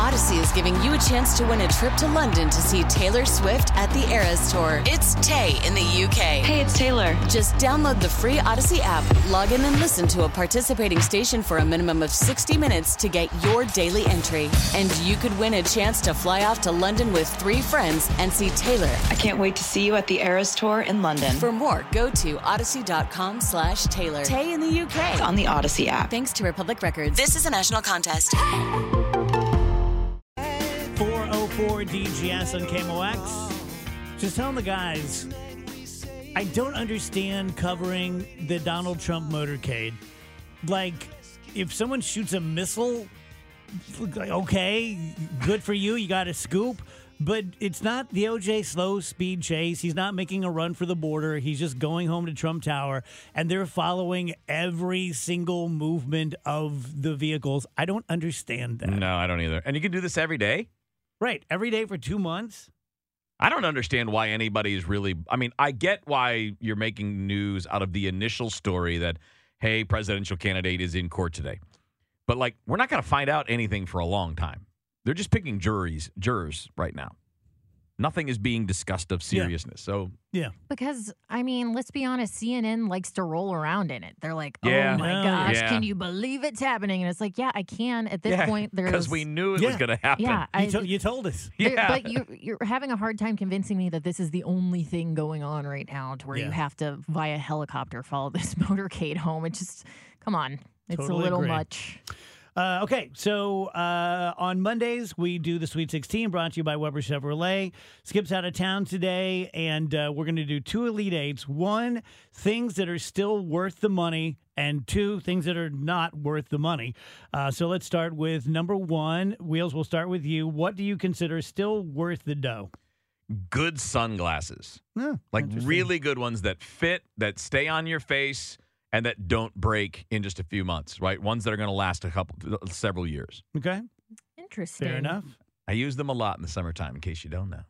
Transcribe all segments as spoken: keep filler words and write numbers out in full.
Odyssey is giving you a chance to win a trip to London to see Taylor Swift at the Eras Tour. It's Tay in the U K. Hey, it's Taylor. Just download the free Odyssey app, log in and listen to a participating station for a minimum of sixty minutes to get your daily entry. And you could win a chance to fly off to London with three friends and see Taylor. I can't wait to see you at the Eras Tour in London. For more, go to odyssey.com slash Taylor. Tay in the U K. It's on the Odyssey app. Thanks to Republic Records. This is a national contest. four oh four D G S on K M O X. Just telling the guys, I don't understand covering the Donald Trump motorcade. Like, if someone shoots a missile, okay, good for you, you got a scoop. But it's not the O J slow speed chase. He's not making a run for the border. He's just going home to Trump Tower, and they're following every single movement of the vehicles. I don't understand that. No, I don't either. And you can do this every day? Right, every day for two months? I don't understand why anybody is really – I mean, I get why you're making news out of the initial story that, hey, presidential candidate is in court today. But, like, we're not going to find out anything for a long time. They're just picking juries, jurors right now. Nothing is being discussed of seriousness. Yeah. So yeah, because I mean, let's be honest. C N N likes to roll around in it. They're like, yeah. "Oh my Oh, gosh, yeah. can you believe it's happening?" And it's like, "Yeah, I can." At this yeah, point, there's because we knew it Yeah. was going to happen. yeah, I, you, to- you told us. there- Yeah. but you you're having a hard time convincing me that this is the only thing going on right now, to where Yeah. you have to via helicopter follow this motorcade home. It just come on, it's Totally a little agree. much. Uh, okay, so uh, on Mondays, we do the Sweet sixteen, brought to you by Weber Chevrolet. Skip's out of town today, and uh, we're going to do two Elite Eights. One, things that are still worth the money, and two, things that are not worth the money. Uh, so let's start with number one. Wheels, we'll start with you. What do you consider still worth the dough? Good sunglasses. Oh, Like interesting. really good ones that fit, that stay on your face, and that don't break in just a few months, right? Ones that are going to last a couple, several years. Okay, Interesting. fair enough. I use them a lot in the summertime, in case you don't know.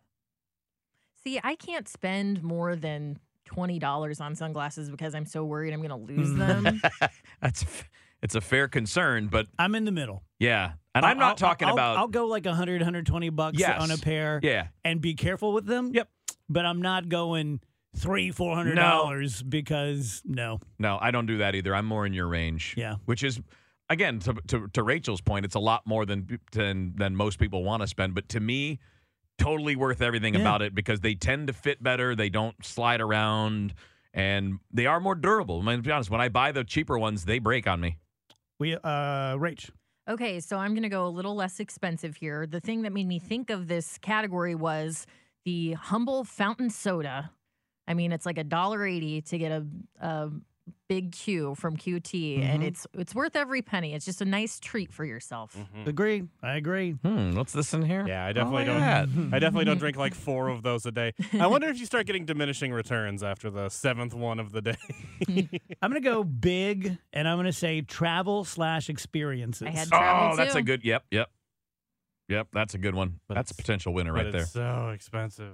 See, I can't spend more than twenty dollars on sunglasses because I'm so worried I'm going to lose them. That's it's a fair concern, but I'm in the middle. yeah. And I'm I'll- not talking I'll- about. I'll go like one hundred, one hundred twenty bucks Yes. on a pair yeah. and be careful with them. Yep. But I'm not going three, four hundred dollars because no. No, I don't do that either. I'm more in your range. Yeah. Which is, again, to to, to Rachel's point, it's a lot more than than than most people want to spend. But to me, totally worth everything Yeah. about it because they tend to fit better. They don't slide around, and they are more durable. I mean, to be honest, when I buy the cheaper ones, they break on me. We uh Rach. Okay, so I'm going to go a little less expensive here. The thing that made me think of this category was the Humble Fountain Soda. I mean, it's like a dollar eighty to get a, a big Q from Q T, and Mhm. it's it's worth every penny. It's just a nice treat for yourself. Agree. I agree. Hmm. What's this in here? Yeah, I definitely Oh, don't. yeah. I definitely don't drink like four of those a day. I wonder if you start getting diminishing returns after the seventh one of the day. I'm gonna go big and I'm gonna say travel slash experiences. I had travel Oh, that's too. a good. Yep. Yep. Yep. That's a good one. But That's a it's- potential winner But right there. it's so expensive.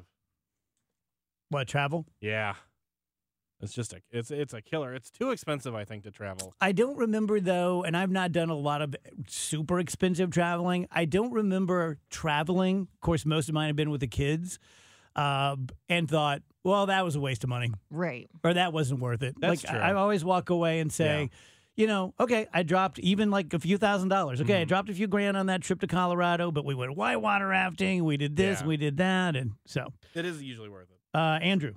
What, travel? Yeah, it's just a it's it's a killer. It's too expensive, I think, to travel. I don't remember though, and I've not done a lot of super expensive traveling. I don't remember traveling. Of course, most of mine have been with the kids, uh, and thought, well, that was a waste of money, Right. or that wasn't worth it. That's like true. I, I always walk away and say, you know, okay, I dropped even like a few thousand dollars. Okay, I Mhm. dropped a few grand on that trip to Colorado, but we went whitewater rafting, we did this, Yeah. we did that, and so It is usually worth it. uh, Andrew,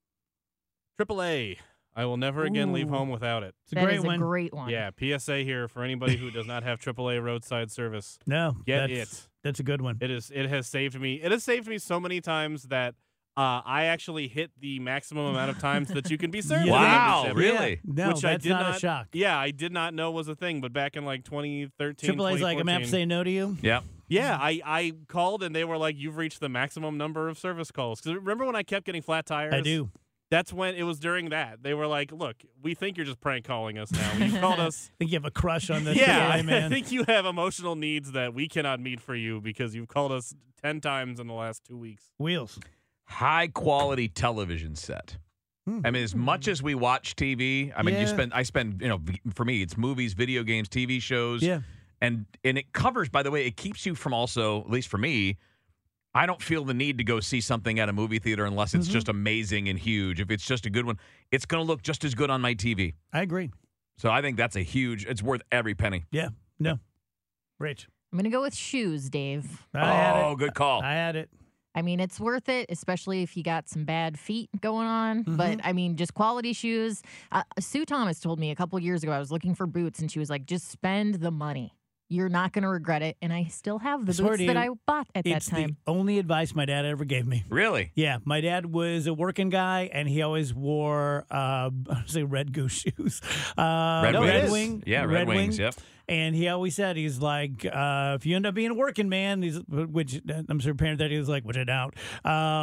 Triple A. I will never again leave Ooh. home without it. it's a That great is one. a great one. Yeah, P S A here for anybody who does not have triple A roadside service. no, Get that's, it. That's a good one. It is. It has saved me. It has saved me so many times that uh, I actually hit the maximum amount of times that you can be served. Yeah. with a Wow, membership. really? No, Which I that's did not, not- a shock. Yeah, I did not know was a thing, but back in like twenty thirteen, Triple A's like, I'm gonna have to say no to you. Yep. yeah, I, I called and they were like, you've reached the maximum number of service calls. Because remember when I kept getting flat tires? I do. That's when it was during that. They were like, look, we think you're just prank calling us now. You called us. I think you have a crush on the Yeah, Triple A I man. think you have emotional needs that we cannot meet for you because you've called us ten times in the last two weeks. Wheels. High quality television set. Hmm. I mean, as much as we watch T V, I mean, you Yeah. spend, I spend, you know, v- for me, it's movies, video games, T V shows. Yeah. And and it covers, by the way, it keeps you from also, at least for me, I don't feel the need to go see something at a movie theater unless it's mm-hmm. just amazing and huge. If it's just a good one, it's going to look just as good on my T V. I agree. So I think that's a huge, it's worth every penny. Yeah. No. Rich. I'm going to go with shoes, Dave. I had oh, it. good call. I had it. I mean, it's worth it, especially if you got some bad feet going on. Mm-hmm. But, I mean, just quality shoes. Uh, Sue Thomas told me a couple years ago, I was looking for boots, and she was like, just spend the money. You're not going to regret it. And I still have the boots that I bought at that it's time. It's the only advice my dad ever gave me. Really? Yeah. My dad was a working guy, and he always wore, uh, I say Red Goose shoes. Uh, Red no, Wings. Red Wing. Yeah, Red, Red Wings, Wing. yep. And he always said, he's like, uh, if you end up being a working man, he's, which I'm sure parent that he was like, which I doubt, um,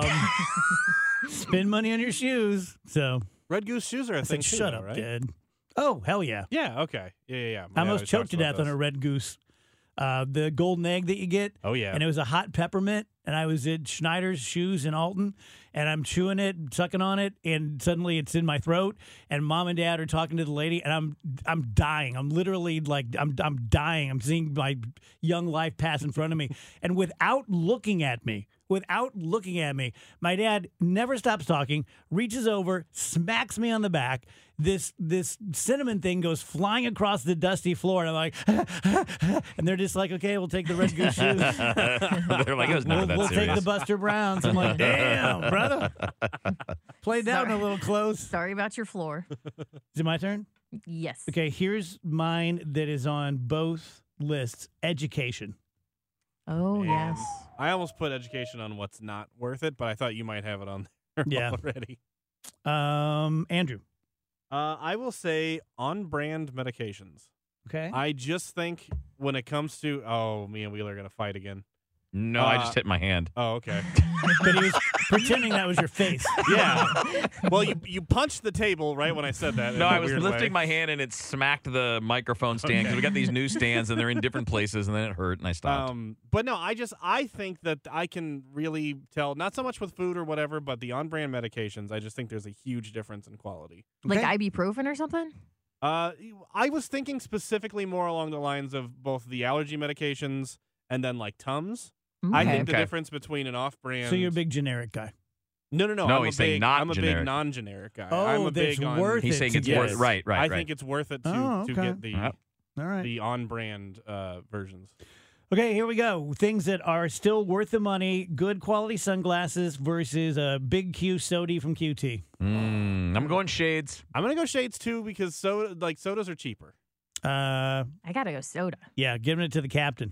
spend money on your shoes. So Red Goose shoes are a I thing said, too, shut though, up, right? Dad. Oh, hell yeah. Yeah, okay. Yeah, yeah, yeah. I My dad almost always choked talks to about death on those. a Red Goose. Uh, the golden egg that you get. Oh, yeah. And it was a hot peppermint, and I was at Schneider's Shoes in Alton, and I'm chewing it, sucking on it, and suddenly it's in my throat, and Mom and Dad are talking to the lady, and I'm I'm dying. I'm literally like, I'm I'm dying. I'm seeing my young life pass in front of me. And without looking at me, without looking at me, my dad never stops talking, reaches over, smacks me on the back. This this cinnamon thing goes flying across the dusty floor, and I'm like, and they're just like, okay, we'll take the Red Goose shoes. They're like, it was never we'll, that we'll serious. take the Buster Browns. I'm like, damn, brother. Play down Sorry. a little close. Sorry about your floor. Is it my turn? Yes. Okay, here's mine that is on both lists. Education. Oh, Man. yes. I almost put education on what's not worth it, but I thought you might have it on there Yeah. already. Um, Andrew. Uh, I will say on-brand medications. Okay. I just think when it comes to, oh, me and Wheeler are going to fight again. No, I Uh, just hit my hand. Oh, okay. But he was pretending that was your face. Yeah. Well, you you punched the table right when I said that. in No, a I was weird lifting way. my hand and it smacked the microphone stand because we got these new stands and they're in different places and then it hurt and I stopped. Um, but no, I just I think that I can really tell, not so much with food or whatever, but the on-brand medications. I just think there's a huge difference in quality. Like Okay. ibuprofen or something? Uh, I was thinking specifically more along the lines of both the allergy medications and then like Tums. I Okay. think the Okay. difference between an off-brand. So you're a big generic guy. No, no, no. No, I'm he's a saying big, not I'm a generic. big non-generic guy. Oh, I'm a that's big on, worth He's it saying to it's get worth it. right, right, I right. think it's worth it to Oh, to okay. get the Yep. All right. the on-brand uh, versions. Okay, here we go. Things that are still worth the money. Good quality sunglasses versus a big Q Sody from Q T. Mm, I'm going shades. I'm gonna go shades too because soda like sodas are cheaper. Uh, I got to go soda. yeah, giving it to the captain.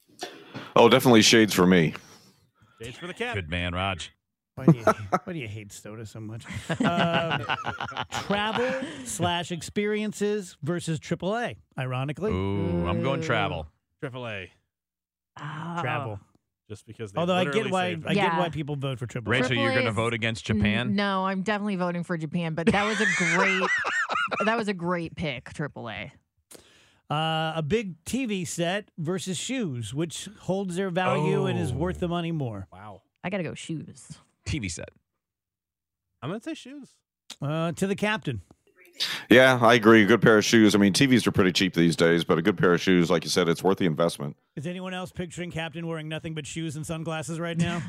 Oh, definitely shades for me. Shades for the cat. Good man, Raj. Why do you, why do you hate soda so much? Um, travel slash experiences versus triple A, ironically. Ooh, I'm going Ooh. travel. Triple A. Oh. Travel. Just because they Although I literally get why saved I it. get Yeah. why people vote for triple A. Rachel, Triple you're A going to is- vote against N- Japan? No, I'm definitely voting for Japan, but that was a great that was a great pick, triple A. Uh, a big T V set versus shoes, which holds their value and is Oh. worth the money more. Wow. I got to go shoes. T V set. I'm gonna say shoes. Uh, to the captain. Yeah, I agree. A good pair of shoes. I mean, T Vs are pretty cheap these days, but a good pair of shoes, like you said, it's worth the investment. Is anyone else picturing Captain wearing nothing but shoes and sunglasses right now?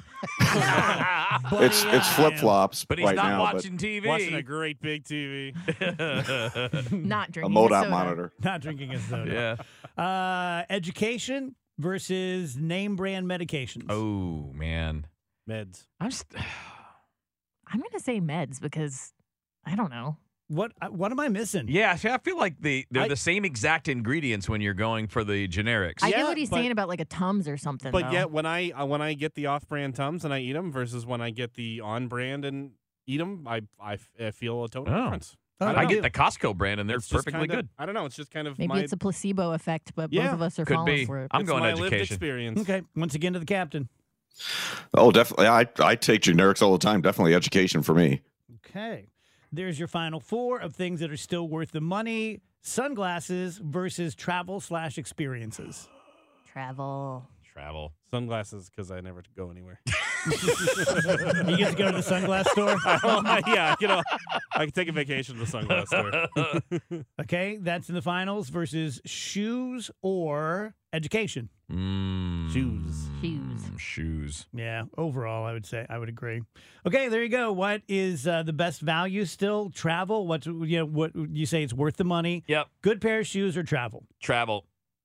It's Buddy, it's I flip am. flops But he's right not now, watching T V. Watching a great big T V. Not but a drinking mode out soda. monitor. Not drinking a soda. yeah. Uh, education versus name brand medications. Oh, man. Meds. I'm st- I'm going to say meds because I don't know. What uh, what am I missing? Yeah, see, I feel like the they're I- the same exact ingredients when you're going for the generics. I Yeah, get what he's but- saying about like a Tums or something. But though. yet, when I uh, when I get the off-brand Tums and I eat them versus when I get the on-brand and eat them, I I, f- I feel a total Oh. difference. Oh, I don't I know. get the Costco brand, and they're It's just perfectly kinda- good. I don't know. It's just kind of maybe my, it's a placebo effect, but Yeah, both of us are could falling be. for it. I'm it's going my lived education. experience. Okay. Once again to the captain. Oh, definitely. I I take generics all the time. Definitely education for me. Okay. There's your final four of things that are still worth the money. Sunglasses versus travel slash experiences. Travel. Travel. Sunglasses because I never go anywhere. You get to go to the sunglass store. Yeah, you know, I can take a vacation to the sunglass store. Okay, that's in the finals versus shoes or education. Mm, Shoes. Shoes. Shoes. Yeah, overall, I would say I would agree. Okay, there you go. What is uh, the best value still? Travel. What's you know what you say it's worth the money? Yep. Good pair of shoes or travel? Travel.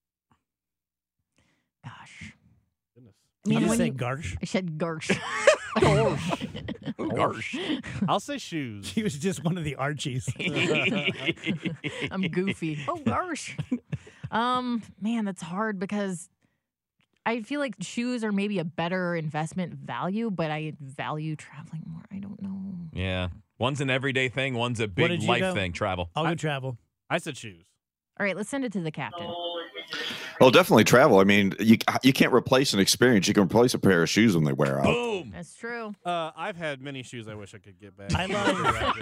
Gosh. Goodness. I mean, you just when say you- garsh. I said garsh. Ooh, gosh. I'll say shoes. He was just one of the Archies. I'm goofy. Oh, gosh. Um, man, that's hard because I feel like shoes are maybe a better investment value, but I value traveling more. I don't know. Yeah. One's an everyday thing. One's a did big you life go? thing. Travel. I'll go I- travel. I said shoes. All right, let's send it to the captain. Well, definitely travel. I mean, you you can't replace an experience. You can replace a pair of shoes when they wear out. Boom. That's true. Uh, I've had many shoes I wish I could get back. I love-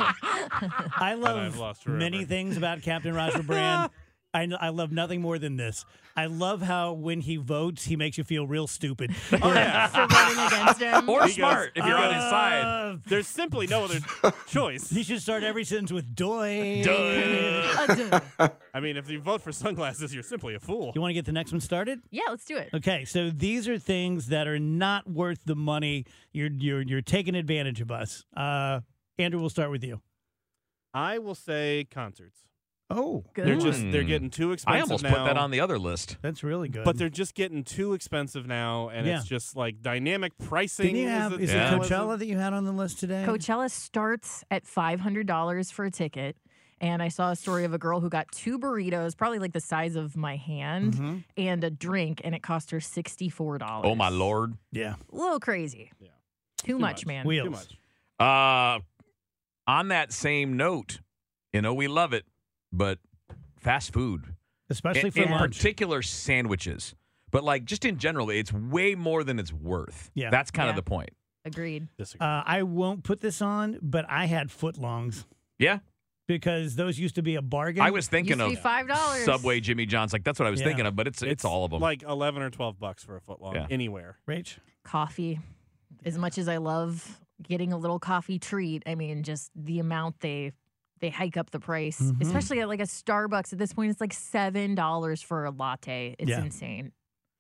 I I've love lost forever. many things about Captain Roger Brand. I, I love nothing more than this. I love how when he votes, he makes you feel real stupid. Oh, yeah. For voting against him. Or He goes, smart if you're on his side. Uh, There's simply no other choice. He should start every sentence with "doy." Duh. Uh, duh. I mean, if you vote for sunglasses, you're simply a fool. You want to get the next one started? Yeah, let's do it. Okay, so these are things that are not worth the money. You're you're you're taking advantage of us. Uh, Andrew, we'll start with you. I will say concerts. Oh, Good. They're just they're Mm. getting too expensive I almost now. put that on the other list. that's really good. But they're just getting too expensive now, and Yeah. it's just like dynamic pricing. Didn't you have? is, Is the- Yeah. it was Coachella that you had on the list today? Coachella starts at five hundred dollars for a ticket. And I saw a story of a girl who got two burritos, probably like the size of my hand, Mm-hmm. and a drink, and it cost her sixty-four dollars. Oh, my Lord. Yeah. A little crazy. Yeah. Too, Too much, much. man. Wheels. Too much. Uh, on that same note, you know, we love it, but fast food, Especially in, for in lunch. particular sandwiches, but like just in general, it's way more than it's worth. Yeah. That's kind Yeah. of the point. Agreed. Disagree. Uh, I won't put this on, but I had footlongs Yeah. because those used to be a bargain. I was thinking Used to of be five dollars. Subway, Jimmy John's. Like, that's what I was Yeah. thinking of, but it's, it's all of them. Like eleven or twelve bucks for a foot long Yeah. anywhere. Rach. Coffee. As much as I love getting a little coffee treat, I mean, just the amount they they hike up the price, Mhm. especially at like a Starbucks. At this point, it's like seven dollars for a latte. It's Yeah. insane.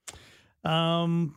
Um,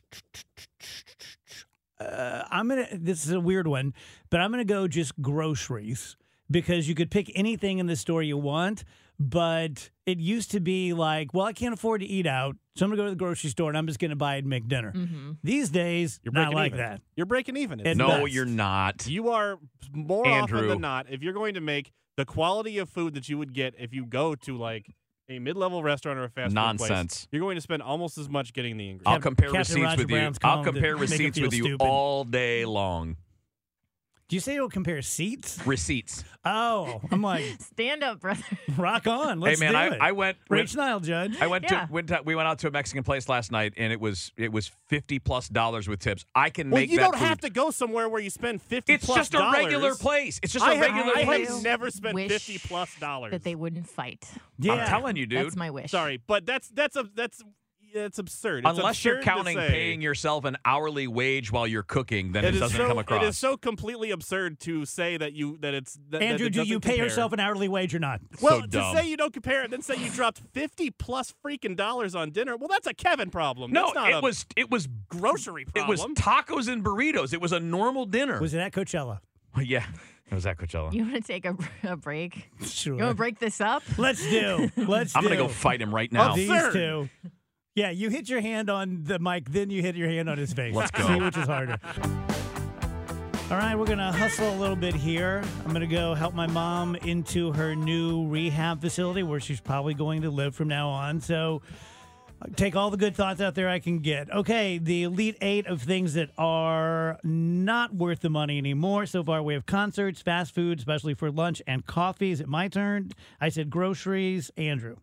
uh, I'm gonna. This is a weird one, but I'm gonna go just groceries because you could pick anything in the store you want. But it used to be like, well, I can't afford to eat out, so I'm gonna go to the grocery store and I'm just gonna buy and make dinner. hmm These days, You're not breaking like even. that. You're breaking even. It's It no, nuts. you're not. You are more often Andrew. than not, if you're going to make the quality of food that you would get if you go to like a mid-level restaurant or a fast food place, Nonsense. you're going to spend almost as much getting the I'll ingredients. compare Captain receipts Roger with you. Brown's I'll calling to compare make him receipts feel with you stupid. all day long. Do you say you'll compare seats? Receipts. Oh, I'm like, Stand up, brother. rock on. Let's hey man, do I, it. I went. Rach Nile, Judge. I went Yeah. to, went to we went out to a Mexican place last night, and it was it was fifty plus dollars with tips. I can Well, make you that don't food. have to go somewhere where you spend fifty It's plus just a dollars. regular place. It's just a I have, regular I place. have never spent Wish fifty plus dollars. That they wouldn't fight. yeah. I'm telling you, dude. That's my wish. Sorry, but that's that's a that's it's absurd. It's Unless you're absurd to counting say. paying yourself an hourly wage while you're cooking, then it, It is doesn't so, come across. It is so completely absurd to say that you that it's that, that Andrew, it do you doesn't pay compare. yourself an hourly wage or not? Well, so to dumb. say you don't compare it, then say you dropped fifty plus freaking dollars on dinner. Well, that's a Kevin problem. no, that's not it a was it was grocery it was problem. tacos and burritos. It was a normal dinner. Was it at Coachella? yeah, it was at Coachella. You want to take a, a break? Sure. You want to break this up? Let's do. Let's I'm do. gonna go fight him right now. These Absurd. two. Yeah, you hit your hand on the mic, then you hit your hand on his face. Let's go. See which is harder. All right, we're going to hustle a little bit here. I'm going to go help my mom into her new rehab facility where she's probably going to live from now on. So take all the good thoughts out there I can get. Okay, the Elite Eight of things that are not worth the money anymore. So far, we have concerts, fast food, especially for lunch, and coffee. Is it my turn? I said groceries. Andrew.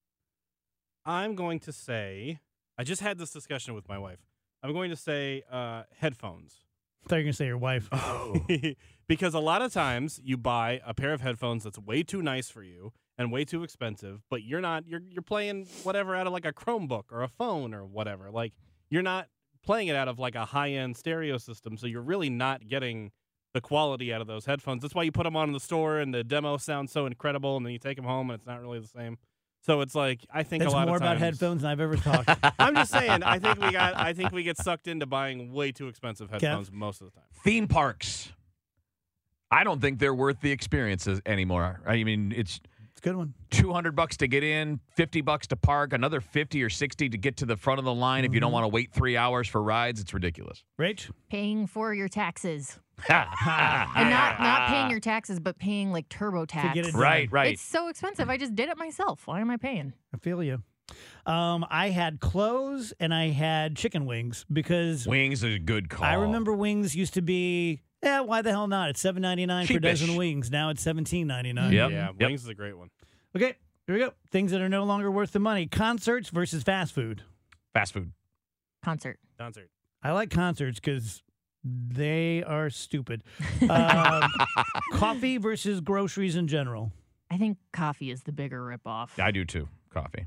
I'm going to say, I just had this discussion with my wife. I'm going to say uh, headphones. I thought you were going to say your wife. Because a lot of times you buy a pair of headphones that's way too nice for you and way too expensive, but you're not you're you're playing whatever out of like a Chromebook or a phone or whatever. Like you're not playing it out of like a high-end stereo system, so you're really not getting the quality out of those headphones. That's why you put them on in the store, and the demo sounds so incredible, and then you take them home, and it's not really the same. So it's like I think That's a lot more of times, about headphones than I've ever talked. I'm just saying. I think we got. I think we get sucked into buying way too expensive headphones most of the time. Theme parks. I don't think they're worth the experiences anymore. I mean, it's It's a good one. two hundred bucks to get in, fifty bucks to park, another fifty or sixty to get to the front of the line. If you don't want to wait three hours for rides, it's ridiculous. Rach? Paying for your taxes. and And not not paying your taxes, but paying like TurboTax. get it done. Right, right. It's so expensive. I just did it myself. Why am I paying? I feel you. Um, I had clothes and I had chicken wings because Wings is a good call. I remember wings used to be, yeah, why the hell not? It's seven ninety-nine for a Cheapish. dozen wings. Now it's seventeen ninety-nine. Yep. Yeah, Yep. wings is a great one. Okay, here we go. Things that are no longer worth the money. Concerts versus fast food. Fast food. Concert. Concert. I like concerts because they are stupid. Um, coffee versus groceries in general. I think coffee is the bigger ripoff. I do too. Coffee.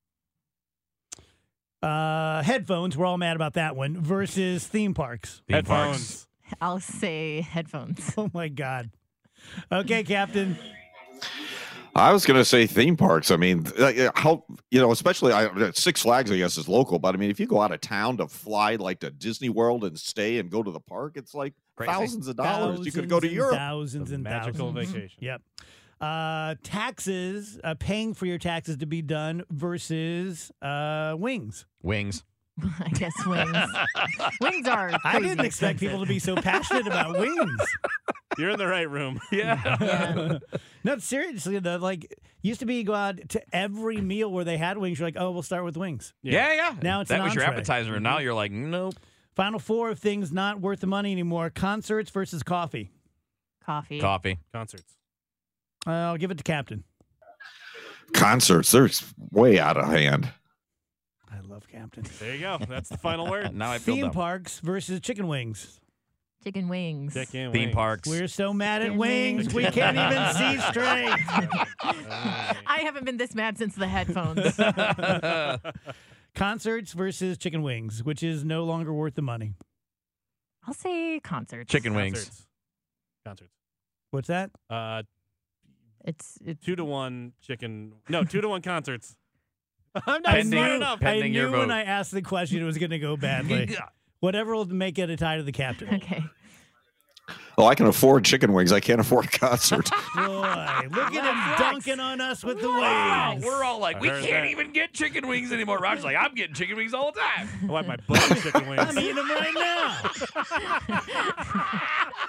Uh, headphones, we're all mad about that one, versus theme parks. Theme Headphones. parks. I'll say headphones. Oh, my God. Okay, Captain. I was going to say theme parks. I mean, like, uh, how, you know, especially I, Six Flags, I guess, is local. But I mean, if you go out of town to fly like to Disney World and stay and go to the park, it's like Crazy. thousands of dollars. You could go to Thousands and Europe. Thousands The and magical thousands. vacation. Yep. Uh, taxes, uh, paying for your taxes to be done versus uh, wings. Wings. I guess wings. Wings are. I crazy didn't expect expensive. people to be so passionate about wings. You're in the right room. Yeah. Yeah. No, seriously, though, like, used to be you go out to every meal where they had wings. You're like, oh, we'll start with wings. Yeah, yeah. Now it's that an was your entree. appetizer, and now you're like, nope. Final four of things not worth the money anymore. Concerts versus coffee. Coffee. Coffee. Concerts. Uh, I'll give it to Captain. Concerts, they're way out of hand. I love Captain. There you go. That's the final word. Now I feel Theme dumb. parks versus chicken wings. Chicken wings. Chicken Theme wings. parks. We're so mad at Chicken wings, wings. we can't even see straight. I haven't been this mad since the headphones. Concerts versus chicken wings, which is no longer worth the money. I'll say concerts. Chicken wings. Concerts. Concerts. What's that? Uh, It's it's two to one chicken. No, two to one concerts. I'm not Pending- smart enough. I pending your knew when vote. I asked the question it was going to go badly. Whatever will make it a tie to the captain. okay. Oh, I can afford chicken wings. I can't afford a concert. Boy, look at him dunking on us with the Wow, wings. we're all like, I we heard can't that. even get chicken wings anymore. Roger's like, I'm getting chicken wings all the time. I wipe my butt with chicken wings. I'm eating them right now.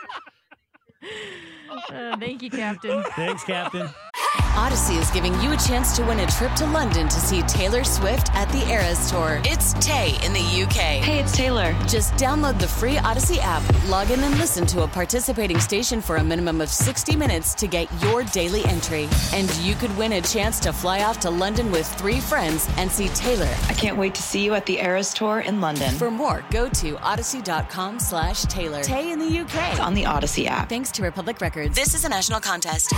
Uh, thank you, Captain. Thanks, Captain. Odyssey is giving you a chance to win a trip to London to see Taylor Swift at the Eras Tour. It's Tay in the U K. Hey, it's Taylor. Just download the free Odyssey app, log in and listen to a participating station for a minimum of sixty minutes to get your daily entry. And you could win a chance to fly off to London with three friends and see Taylor. I can't wait to see you at the Eras Tour in London. For more, go to odyssey.com slash Taylor. Tay in the U K. It's on the Odyssey app. Thanks to Republic Records. This is a national contest.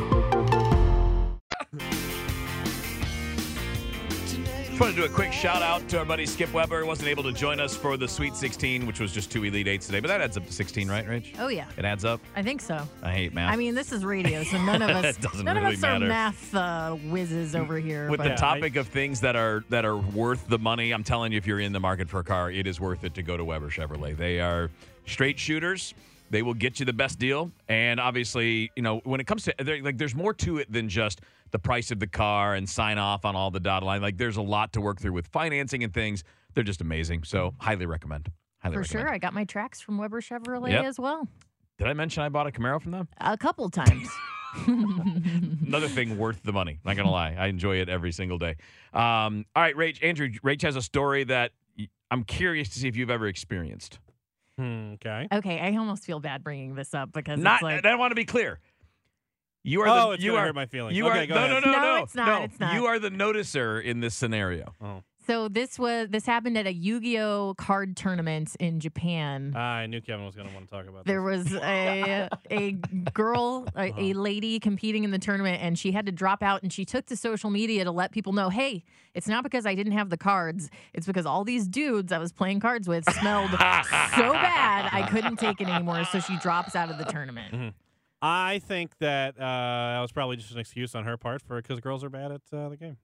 Just want to do a quick shout out to our buddy Skip Weber. He wasn't able to join us for the Sweet sixteen, which was just two Elite Eights today, but that adds up to sixteen, right, Rach? Oh yeah, It adds up. I think so. I hate math. I mean, this is radio, so none of us, It doesn't none really of us matter. are math uh, whizzes over here. with but the topic of things that are that are worth the money, I'm telling you, if you're in the market for a car, it is worth it to go to Weber Chevrolet. They are straight shooters. They will get you the best deal, and obviously, you know, when it comes to there, like, there's more to it than just the price of the car and sign off on all the dotted line. Like, there's a lot to work through with financing and things. They're just amazing. So, highly recommend. Highly for recommend. sure, I got my tracks from Weber Chevrolet Yep. as well, Did I mention I bought a Camaro from them? a couple times. Another thing worth the money. Not gonna lie, I enjoy it every single day. Um, all right, Rach, Andrew, Rach has a story that y- I'm curious to see if you've ever experienced. Hmm, okay. Okay, I almost feel bad bringing this up because Not, it's like, I want to be clear. You are Oh, the it's you gonna are hurt my feelings. You Okay, are go no, ahead. no, no, No, no, it's not, no. it's not. You are the noticer in this scenario. Oh. So this was this happened at a Yu-Gi-Oh card tournament in Japan. Ah, I knew Kevin was going to want to talk about There this. was a a girl, a, a lady competing in the tournament, and she had to drop out. And she took to social media to let people know, "Hey, it's not because I didn't have the cards. It's because all these dudes I was playing cards with smelled so bad I couldn't take it anymore." So she drops out of the tournament. Mm-hmm. I think that uh, that was probably just an excuse on her part for because girls are bad at uh, the game.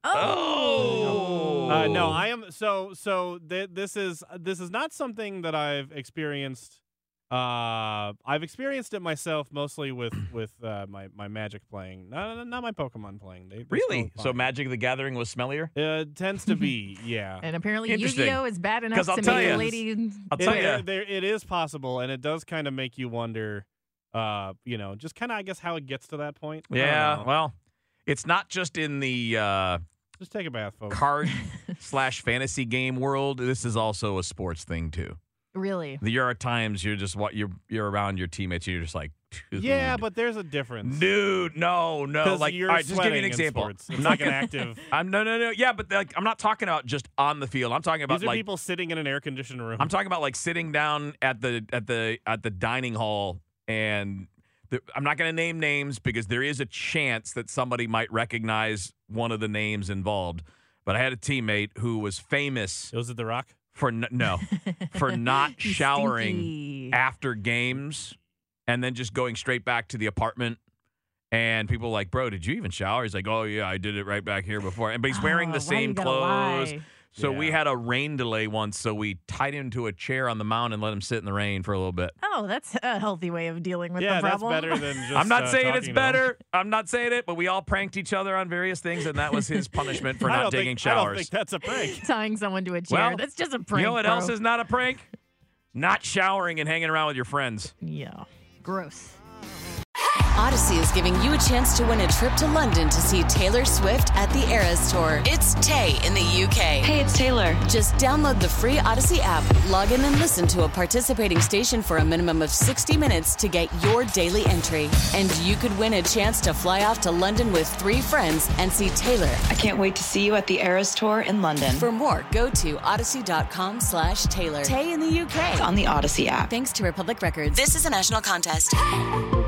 Oh, Uh, no, I am so so. Th- this is this is not something that I've experienced. Uh, I've experienced it myself, mostly with with uh, my my Magic playing, not not my Pokemon playing. They, they Really? smell So fine. Magic the Gathering was smellier? Uh, tends to be, yeah. And apparently Interesting. Yu-Gi-Oh is bad enough 'Cause I'll to tell make a ya. lady. I'll It, tell you. it- there, it is possible, and it does kind of make you wonder. Uh, you know, just kind of, I guess, how it gets to that point. I don't Yeah. know. Well, it's not just in the uh, just take a bath, folks. card slash fantasy game world. This is also a sports thing too. Really? There are times you're just what you're you're around your teammates. And you're just like, dude, Yeah, but there's a difference. dude, no, no. 'Cause Like, you're all right, just give you an sweating in example. sports. It's I'm like not an gonna- active. I'm no, no, no. Yeah, but like, I'm not talking about just on the field. I'm talking about These are like people sitting in an air conditioned room. I'm talking about like sitting down at the at the at the dining hall, and the, I'm not going to name names because there is a chance that somebody might recognize one of the names involved. But I had a teammate who was famous Was it The Rock? for n- no for not You showering stinky. after games and then just going straight back to the apartment. And people were like, bro, did you even shower? He's like, oh yeah, I did it right back here before. And but he's wearing Oh, the why you same gotta clothes. lie? So we Yeah. had a rain delay once, so we tied him to a chair on the mound and let him sit in the rain for a little bit. Oh, that's a healthy way of dealing with Yeah, the that's problem. better than just. I'm not uh, saying it's talking to them. better. I'm not saying it, but we all pranked each other on various things, and that was his punishment for I not don't taking think, I don't showers. think that's a prank. Tying someone to a chair. Well, That's just a prank. You know what bro. else is not a prank? Not showering and hanging around with your friends. Yeah. Gross. Odyssey is giving you a chance to win a trip to London to see Taylor Swift at the Eras Tour. It's Tay in the U K. Hey, it's Taylor. Just download the free Odyssey app, log in and listen to a participating station for a minimum of sixty minutes to get your daily entry. And you could win a chance to fly off to London with three friends and see Taylor. I can't wait to see you at the Eras Tour in London. For more, go to odyssey.com slash Taylor. Tay in the U K. on the Odyssey app. Thanks to Republic Records. This is a national contest.